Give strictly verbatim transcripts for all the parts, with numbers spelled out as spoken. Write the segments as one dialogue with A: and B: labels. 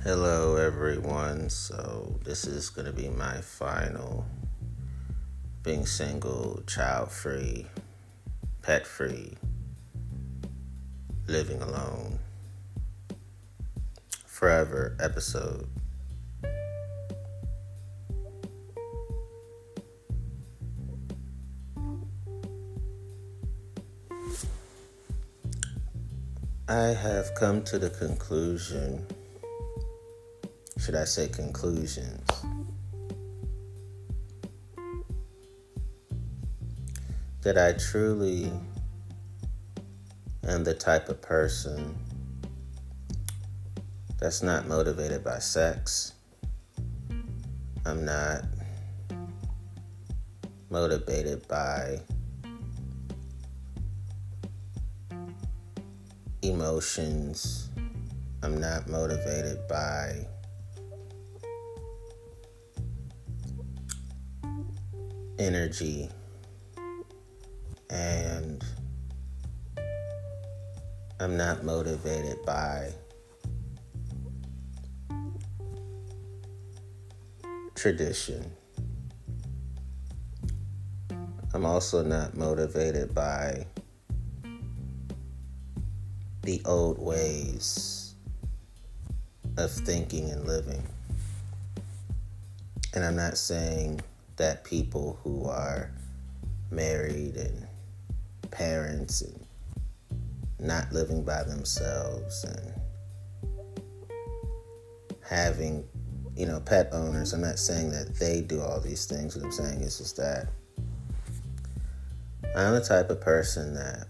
A: Hello, everyone. So, this is going to be my final being single, child free, pet free, living alone, forever episode. I have come to the conclusion, should I say conclusions, that I truly am the type of person that's not motivated by sex. I'm not motivated by emotions. I'm not motivated by energy, and I'm not motivated by tradition. I'm also not motivated by the old ways of thinking and living. And I'm not saying that people who are married and parents and not living by themselves and having, you know, pet owners, I'm not saying that they do all these things. What I'm saying is just that I'm the type of person that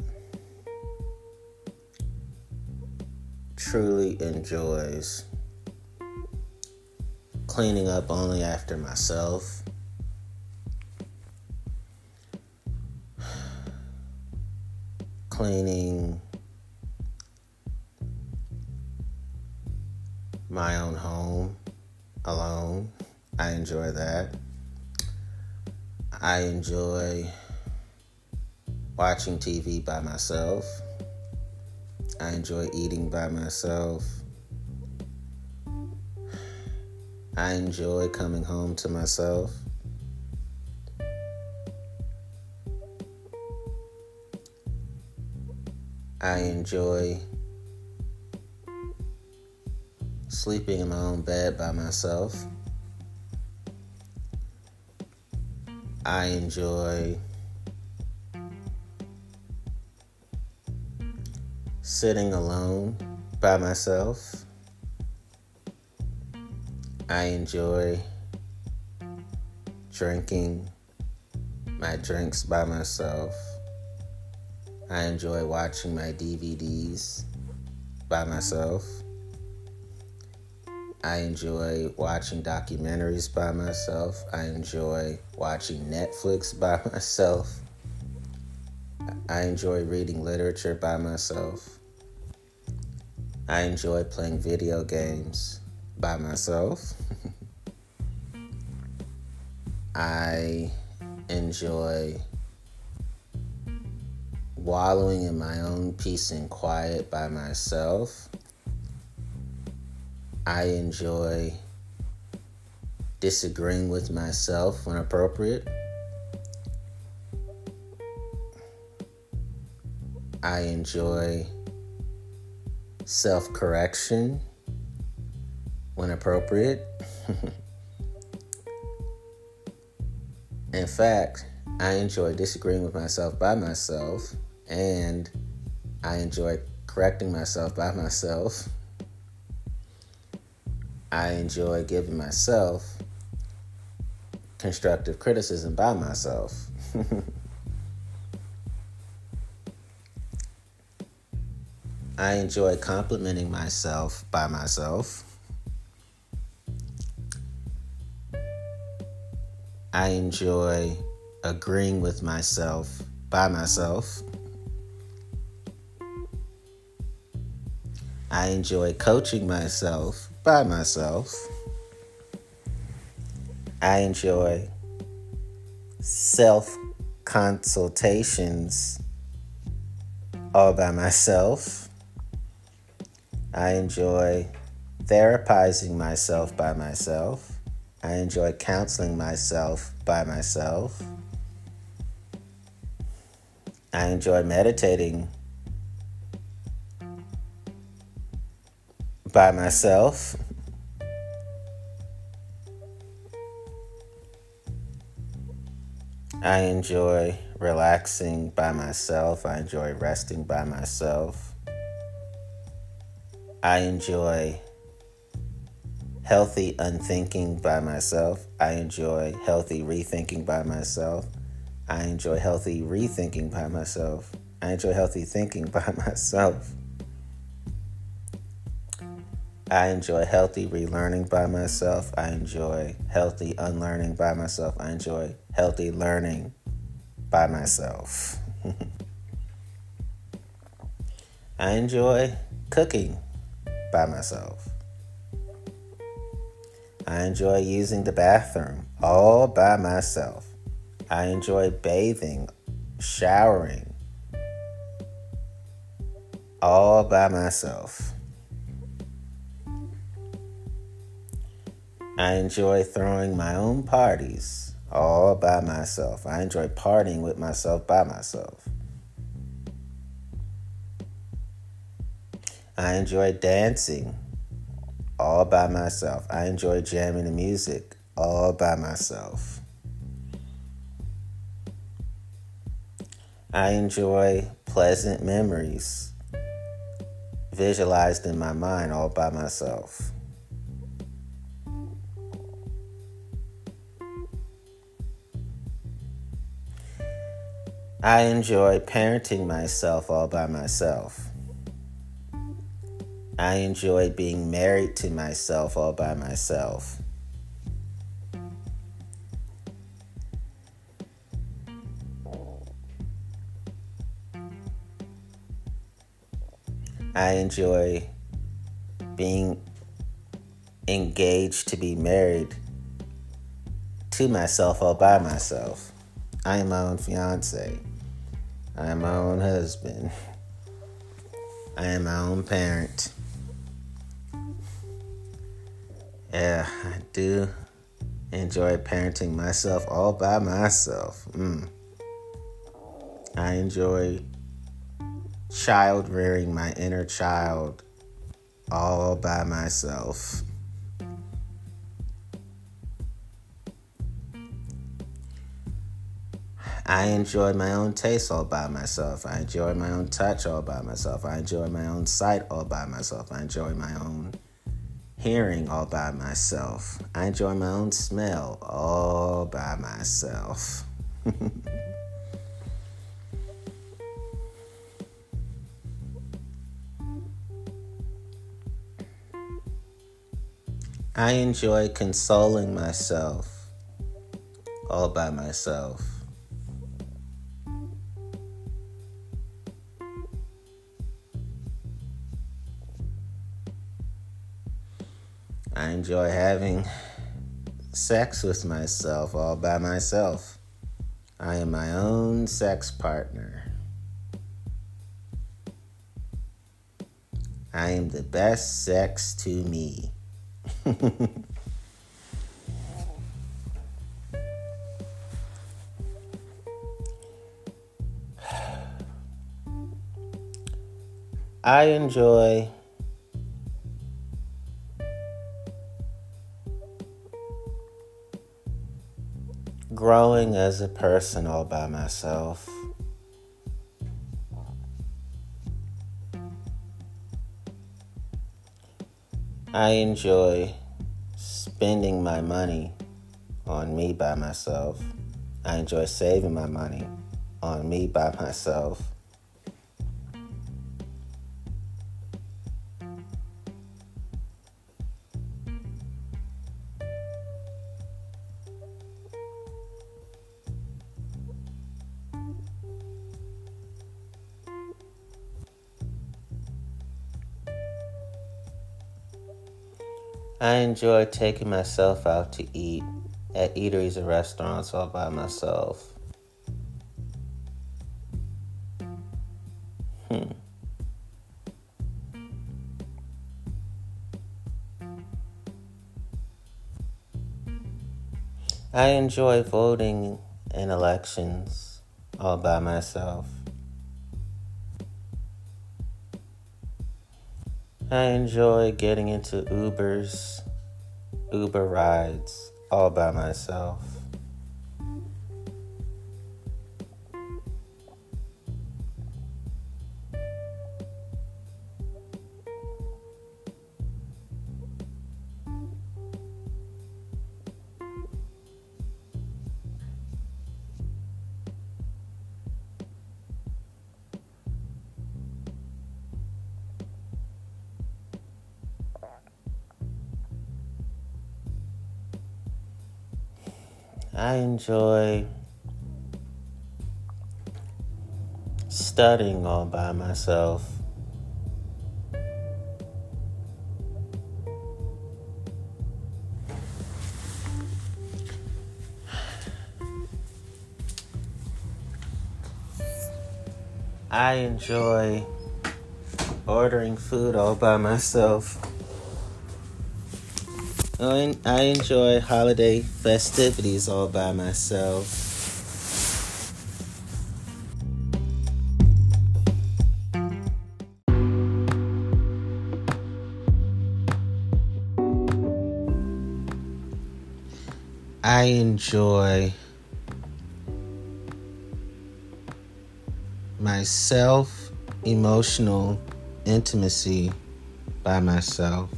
A: truly enjoys cleaning up only after myself, cleaning my own home alone. I enjoy that. I enjoy watching T V by myself. I enjoy eating by myself. I enjoy coming home to myself. I enjoy sleeping in my own bed by myself. I enjoy sitting alone by myself. I enjoy drinking my drinks by myself. I enjoy watching my D V Ds by myself. I enjoy watching documentaries by myself. I enjoy watching Netflix by myself. I enjoy reading literature by myself. I enjoy playing video games by myself. I enjoy wallowing in my own peace and quiet by myself. I enjoy disagreeing with myself when appropriate. I enjoy self-correction when appropriate. In fact, I enjoy disagreeing with myself by myself, and I enjoy correcting myself by myself. I enjoy giving myself constructive criticism by myself. I enjoy complimenting myself by myself. I enjoy agreeing with myself by myself. I enjoy coaching myself by myself. I enjoy self-consultations all by myself. I enjoy therapizing myself by myself. I enjoy counseling myself by myself. I enjoy meditating by myself. I enjoy relaxing by myself. I enjoy resting by myself. I enjoy healthy unthinking by myself. I enjoy healthy rethinking by myself. I enjoy healthy rethinking by myself. I enjoy healthy thinking by myself. I enjoy healthy relearning by myself. I enjoy healthy unlearning by myself. I enjoy healthy learning by myself. I enjoy cooking by myself. I enjoy using the bathroom all by myself. I enjoy bathing, showering all by myself. I enjoy throwing my own parties all by myself. I enjoy partying with myself by myself. I enjoy dancing all by myself. I enjoy jamming the music all by myself. I enjoy pleasant memories visualized in my mind all by myself. I enjoy parenting myself all by myself. I enjoy being married to myself all by myself. I enjoy being engaged to be married to myself all by myself. I am my own fiance. I am my own husband. I am my own parent. Yeah, I do enjoy parenting myself all by myself. Mm. I enjoy child rearing my inner child all by myself. I enjoy my own taste all by myself. I enjoy my own touch all by myself. I enjoy my own sight all by myself. I enjoy my own hearing all by myself. I enjoy my own smell all by myself. I enjoy consoling myself all by myself. I enjoy having sex with myself all by myself. I am my own sex partner. I am the best sex to me. I enjoy growing as a person all by myself. I enjoy spending my money on me by myself. I enjoy saving my money on me by myself. I enjoy taking myself out to eat at eateries and restaurants all by myself. Hmm. I enjoy voting in elections all by myself. I enjoy getting into Ubers, Uber rides all by myself. I enjoy studying all by myself. I enjoy ordering food all by myself. I enjoy holiday festivities all by myself. I enjoy my self-emotional intimacy by myself.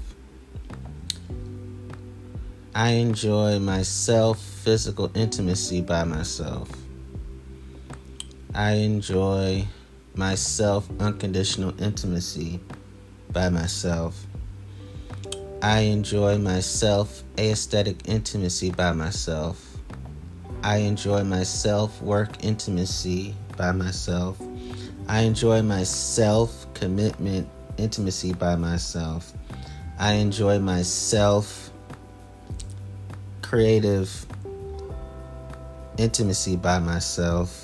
A: I enjoy my self-physical intimacy by myself. I enjoy my self-unconditional intimacy by myself. I enjoy my self-aesthetic intimacy by myself. I enjoy my self-work intimacy by myself. I enjoy my self-commitment intimacy by myself. I enjoy my self-creative intimacy by myself.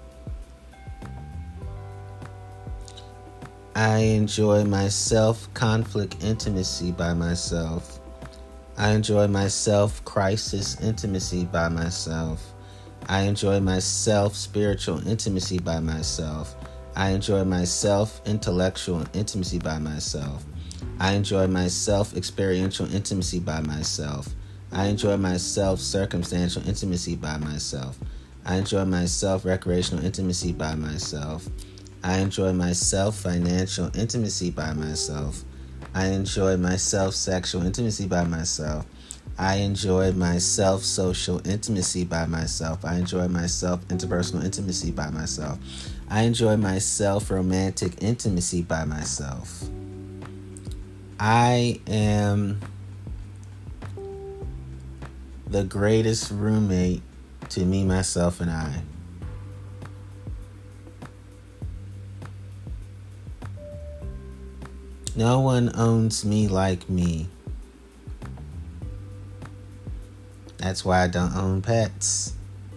A: I enjoy my self-conflict intimacy by myself. I enjoy my self-crisis intimacy by myself. I enjoy my self-spiritual intimacy by myself. I enjoy my self-intellectual intimacy by myself. I enjoy my self-experiential intimacy by myself. I enjoy my self-circumstantial intimacy by myself. I enjoy my self-recreational intimacy by myself. I enjoy my self-financial intimacy by myself. I enjoy my self-sexual intimacy by myself. I enjoy my self-social intimacy by myself. I enjoy my self-interpersonal intimacy by myself. I enjoy my self-romantic intimacy by myself. I am the greatest roommate to me, myself, and I. No one owns me like me. That's why I don't own pets.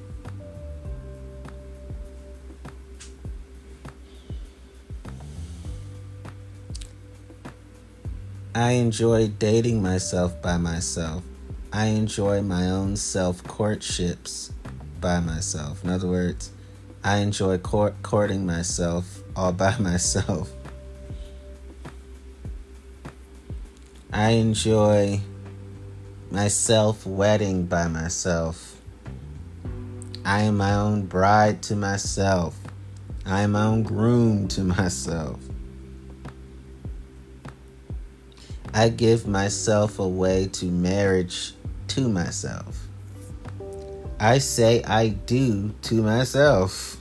A: I enjoy dating myself by myself. I enjoy my own self-courtships by myself. In other words, I enjoy court- courting myself all by myself. I enjoy my self-wedding by myself. I am my own bride to myself. I am my own groom to myself. I give myself away to marriage to myself. I say I do to myself.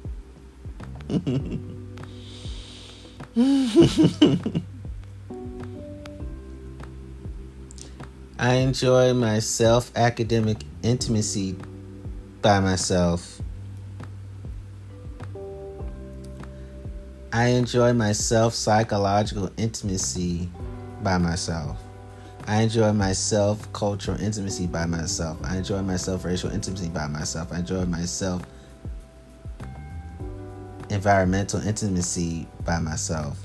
A: I enjoy my self-academic intimacy by myself. I enjoy my self-psychological intimacy by myself. I enjoy my self-cultural intimacy by myself. I enjoy my self-racial intimacy by myself. I enjoy my self-environmental intimacy by myself.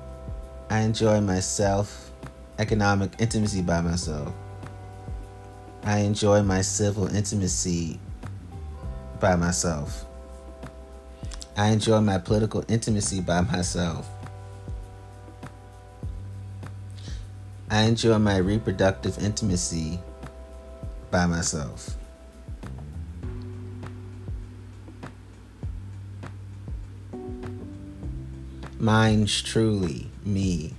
A: I enjoy my self-economic intimacy by myself. I enjoy my civil intimacy by myself. I enjoy my political intimacy by myself. I enjoy my reproductive intimacy by myself. Mine's truly me.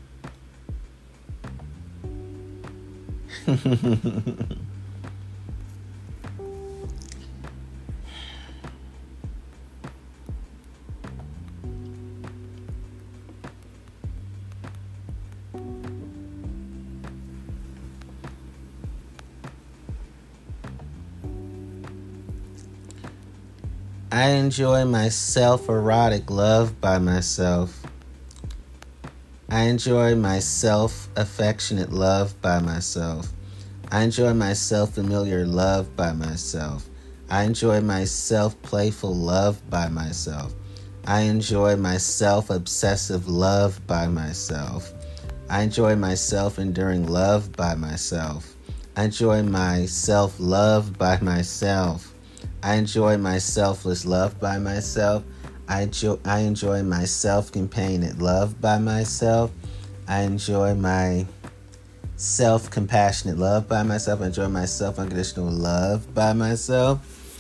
A: I enjoy my self-erotic love by myself. I enjoy my self-affectionate love by myself. I enjoy my self-familiar love by myself. I enjoy my self-playful love by myself. I enjoy my self-obsessive love by myself. I enjoy my self-enduring love by myself. I enjoy my self-love by myself. I enjoy my selfless love by myself. I enjoy, I enjoy my self-compassionate love by myself. I enjoy my self-compassionate love by myself. I enjoy my self-unconditional love by myself.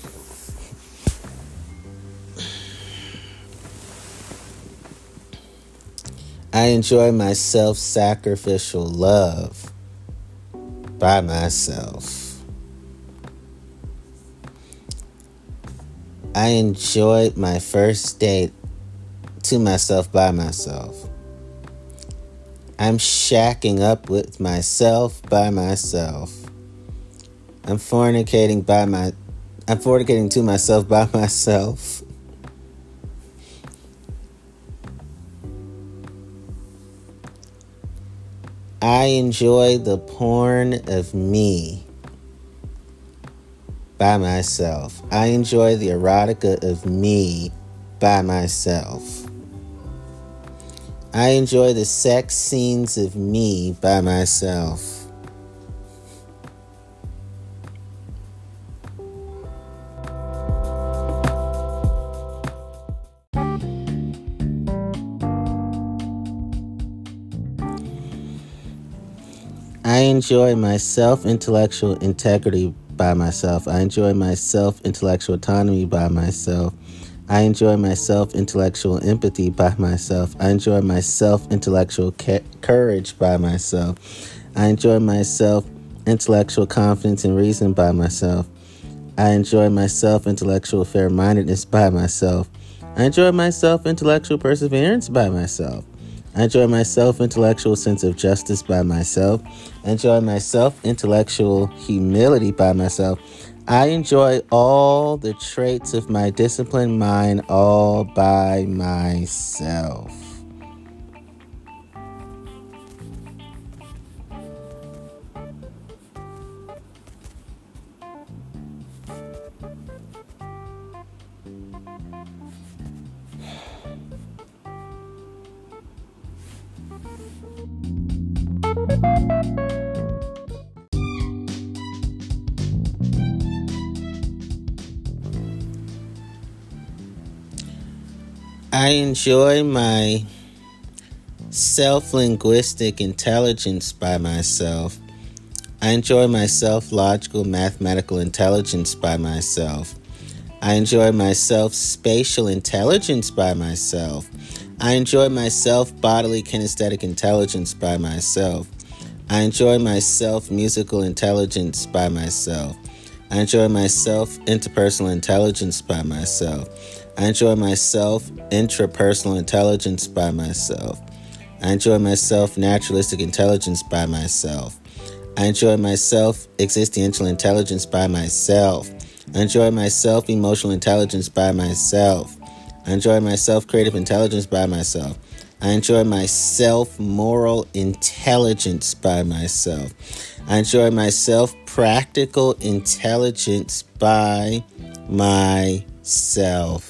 A: I enjoy my self-sacrificial love by myself. I enjoyed my first date to myself by myself. I'm shacking up with myself by myself. I'm fornicating by my I'm fornicating to myself by myself. I enjoy the porn of me by myself. I enjoy the erotica of me by myself. I enjoy the sex scenes of me by myself. I enjoy my self-intellectual integrity by myself. I enjoy my self-intellectual autonomy by myself. I enjoy my self-intellectual empathy by myself. I enjoy my self-intellectual ca- courage by myself. I enjoy my self-intellectual confidence and reason by myself. I enjoy my self-intellectual fair-mindedness by myself. I enjoy my self-intellectual perseverance by myself. I enjoy my self-intellectual sense of justice by myself. I enjoy my self-intellectual humility by myself. I enjoy all the traits of my disciplined mind all by myself. I enjoy my self-linguistic intelligence by myself. I enjoy my self-logical mathematical intelligence by myself. I enjoy my self-spatial intelligence by myself. I enjoy my self-bodily kinesthetic intelligence by myself. I enjoy my self-musical intelligence by myself. I enjoy my self-interpersonal intelligence by myself. I enjoy my self-intrapersonal intelligence by myself. I enjoy my self-naturalistic intelligence by myself. I enjoy my self-existential intelligence by myself. I enjoy my self-emotional intelligence by myself. I enjoy my self-creative intelligence by myself. I enjoy my self-moral intelligence by myself. I enjoy my self-practical intelligence by myself.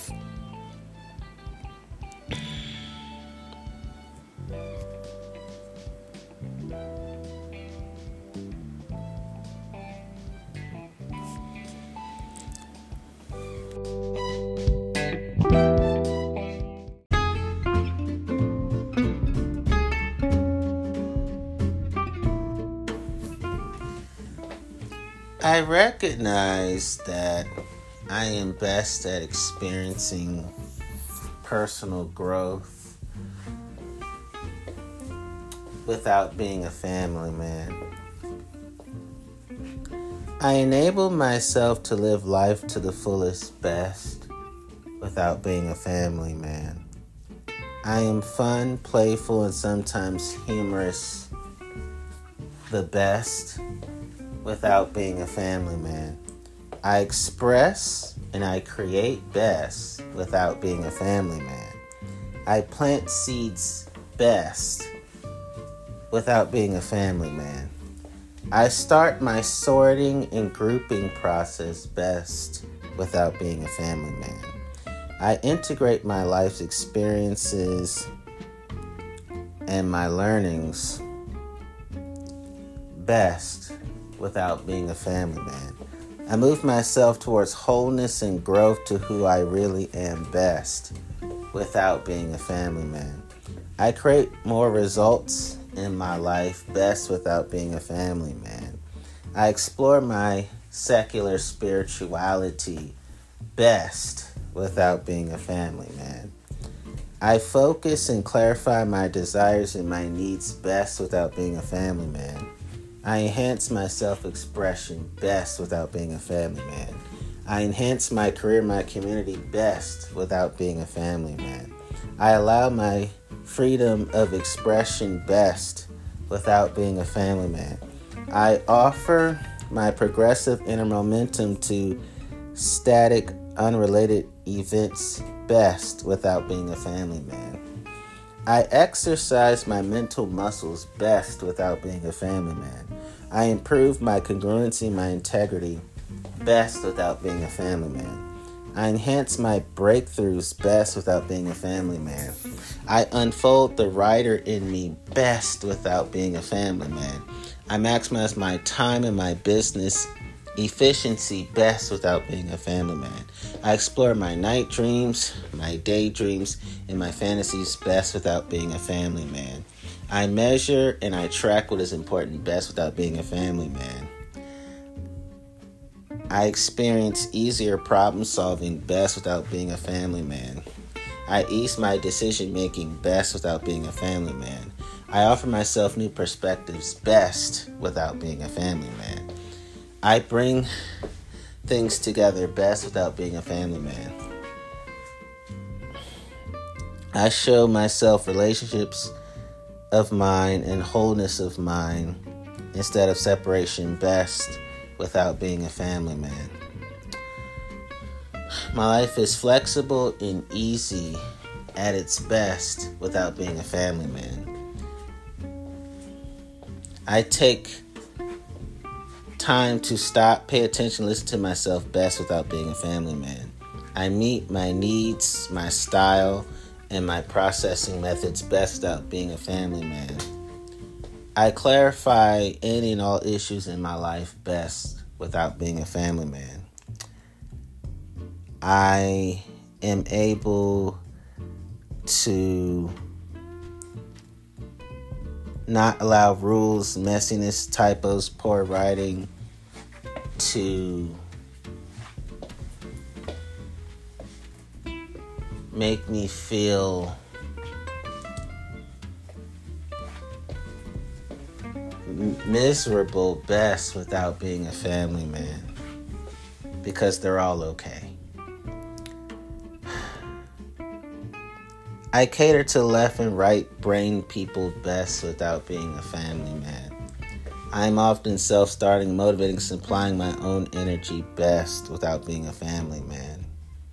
A: I recognize that I am best at experiencing personal growth without being a family man. I enable myself to live life to the fullest best without being a family man. I am fun, playful, and sometimes humorous the best without being a family man. I express and I create best without being a family man. I plant seeds best without being a family man. I start my sorting and grouping process best without being a family man. I integrate my life's experiences and my learnings best without being a family man. I move myself towards wholeness and growth to who I really am best without being a family man. I create more results in my life best without being a family man. I explore my secular spirituality best without being a family man. I focus and clarify my desires and my needs best without being a family man. I enhance my self-expression best without being a family man. I enhance my career, my community best without being a family man. I allow my freedom of expression best without being a family man. I offer my progressive inner momentum to static, unrelated events best without being a family man. I exercise my mental muscles best without being a family man. I improve my congruency, my integrity best without being a family man. I enhance my breakthroughs best without being a family man. I unfold the writer in me best without being a family man. I maximize my time and my business efficiency best without being a family man. I explore my night dreams, my daydreams, and my fantasies best without being a family man. I measure and I track what is important best without being a family man. I experience easier problem solving best without being a family man. I ease my decision making best without being a family man. I offer myself new perspectives best without being a family man. I bring things together best without being a family man. I show myself relationships of mine and wholeness of mine instead of separation best without being a family man. My life is flexible and easy at its best without being a family man. I take time to stop, pay attention, listen to myself best without being a family man. I meet my needs, my style, and my processing methods best without being a family man. I clarify any and all issues in my life best without being a family man. I am able to not allow rules, messiness, typos, poor writing to make me feel miserable best without being a family man, because they're all okay. I cater to left and right brain people best without being a family man. I'm often self-starting, motivating, supplying my own energy best without being a family man.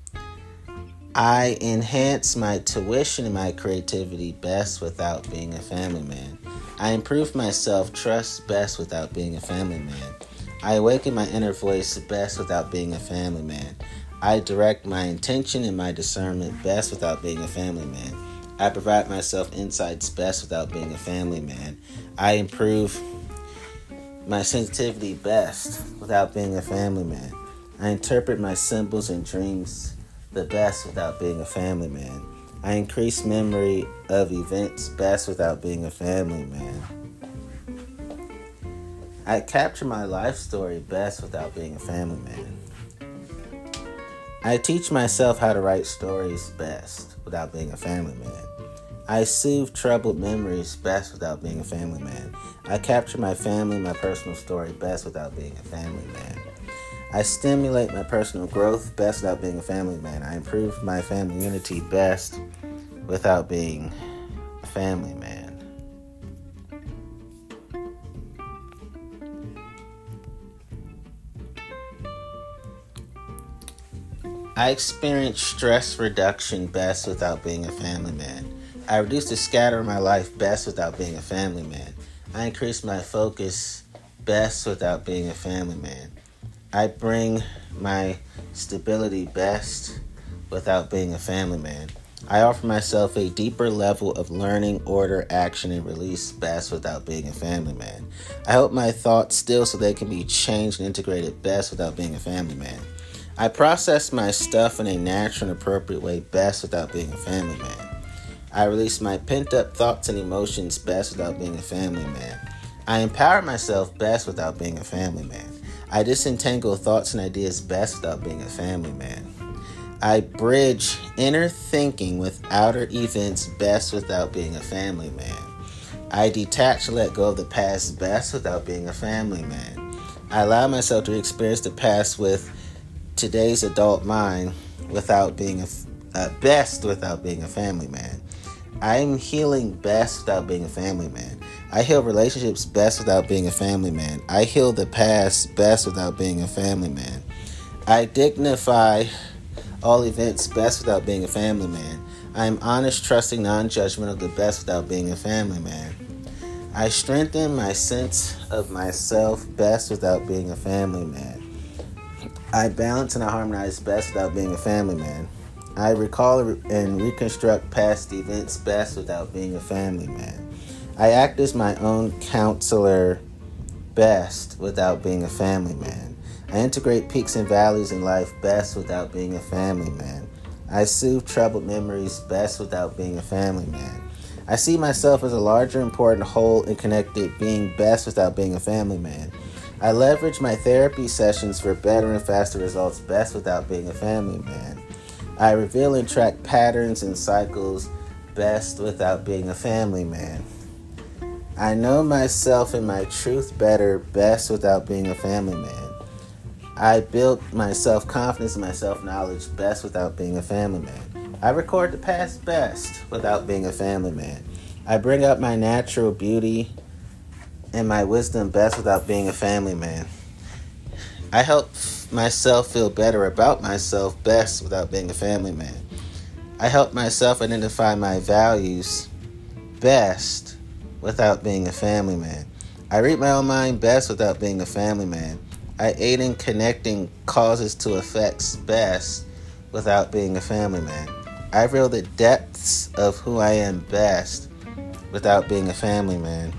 A: I enhance my tuition and my creativity best without being a family man. I improve my self-trust best without being a family man. I awaken my inner voice best without being a family man. I direct my intention and my discernment best without being a family man. I provide myself insights best without being a family man. I improve my sensitivity best without being a family man. I interpret my symbols and dreams the best without being a family man. I increase memory of events best without being a family man. I capture my life story best without being a family man. I teach myself how to write stories best without being a family man. I soothe troubled memories best without being a family man. I capture my family, my personal story best without being a family man. I stimulate my personal growth best without being a family man. I improve my family unity best without being a family man. I experience stress reduction best without being a family man. I reduce the scatter of my life best without being a family man. I increase my focus best without being a family man. I bring my stability best without being a family man. I offer myself a deeper level of learning, order, action, and release best without being a family man. I help my thoughts still so they can be changed and integrated best without being a family man. I process my stuff in a natural and appropriate way best without being a family man. I release my pent-up thoughts and emotions best without being a family man. I empower myself best without being a family man. I disentangle thoughts and ideas best without being a family man. I bridge inner thinking with outer events best without being a family man. I detach and let go of the past best without being a family man. I allow myself to experience the past with today's adult mind without being a uh, best without being a family man. I'm healing best without being a family man. I heal relationships best without being a family man. I heal the past best without being a family man. I dignify all events best without being a family man. I am honest, trusting, non-judgmental, the best without being a family man. I strengthen my sense of myself best without being a family man. I balance and I harmonize best without being a family man. I recall and reconstruct past events best without being a family man. I act as my own counselor best without being a family man. I integrate peaks and valleys in life best without being a family man. I soothe troubled memories best without being a family man. I see myself as a larger, important, whole, and connected being best without being a family man. I leverage my therapy sessions for better and faster results best without being a family man. I reveal and track patterns and cycles best without being a family man. I know myself and my truth better best without being a family man. I build my self-confidence and my self-knowledge best without being a family man. I record the past best without being a family man. I bring out my natural beauty and my wisdom best without being a family man. I help myself feel better about myself best without being a family man. I help myself identify my values best without being a family man. I read my own mind best without being a family man. I aid in connecting causes to effects best without being a family man. I reveal the depths of who I am best without being a family man.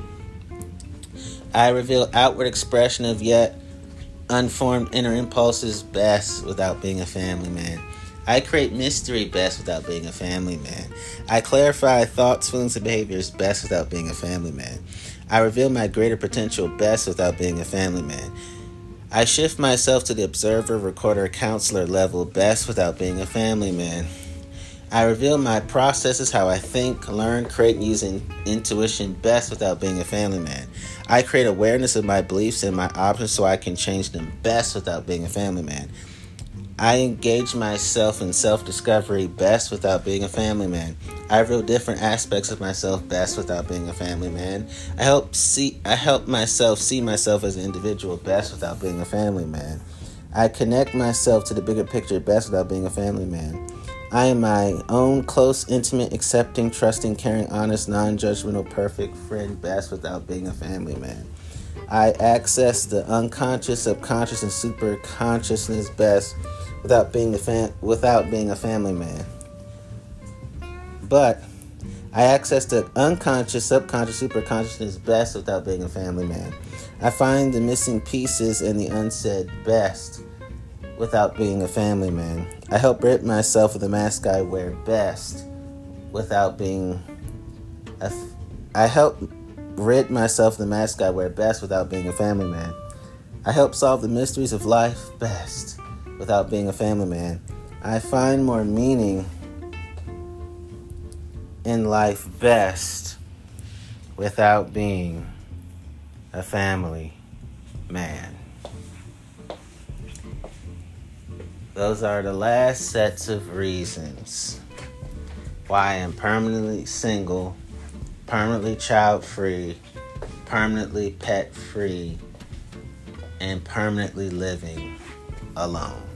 A: I reveal outward expression of yet unformed inner impulses best without being a family man. I create mystery best without being a family man. I clarify thoughts, feelings, and behaviors best without being a family man. I reveal my greater potential best without being a family man. I shift myself to the observer, recorder, counselor level best without being a family man. I reveal my processes, how I think, learn, create, and use in intuition best without being a family man. I create awareness of my beliefs and my options so I can change them best without being a family man. I engage myself in self-discovery best without being a family man. I reveal different aspects of myself best without being a family man. I help see I help myself see myself as an individual best without being a family man. I connect myself to the bigger picture best without being a family man. I am my own close, intimate, accepting, trusting, caring, honest, non-judgmental, perfect friend best without being a family man. I access the unconscious, subconscious, and super consciousness best without being a fam- without being a family man. But I access the unconscious, subconscious, super consciousness best without being a family man. I find the missing pieces and the unsaid best without being a family man. I help rid myself of the mask I wear best without being a f- I help rid myself of the mask I wear best without being a family man. I help solve the mysteries of life best without being a family man. I find more meaning in life best without being a family man. Those are the last sets of reasons why I am permanently single, permanently child-free, permanently pet-free, and permanently living alone.